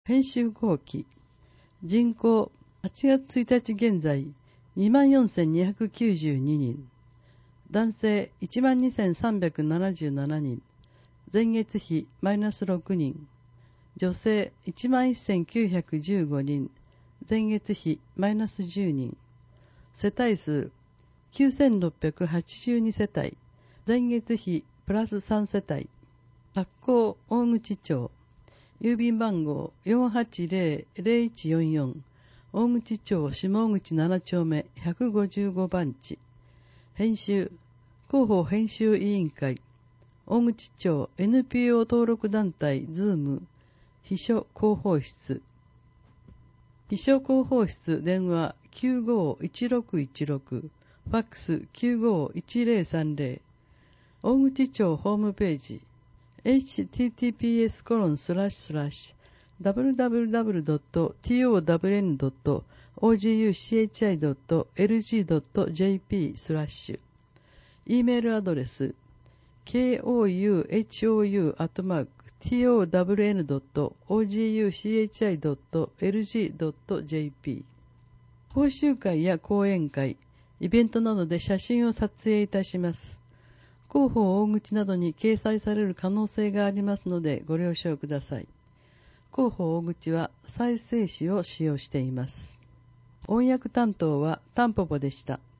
編集後期。人口8月1日現在 24,292 人。男性 12,377 人。前月比マイナス6人。女性 11,915 人。前月比マイナス10人。世帯数 9,682 世帯。前月比プラス3世帯。発行大口町。郵便番号 480-0144 大口町下口7丁目155番地。編集広報編集委員会大口町 NPO 登録団体ズーム秘書広報室。秘書広報室電話 951616 ファックス 951030。大口町ホームページhttps://www.town.oguchi.lg.jp/ E メールアドレス kouhou@town.oguchi.lg.jp。 講習会や講演会、イベントなどで写真を撮影いたします。広報大口などに掲載される可能性がありますのでご了承ください。広報大口は再生紙を使用しています。翻訳担当はタンポポでした。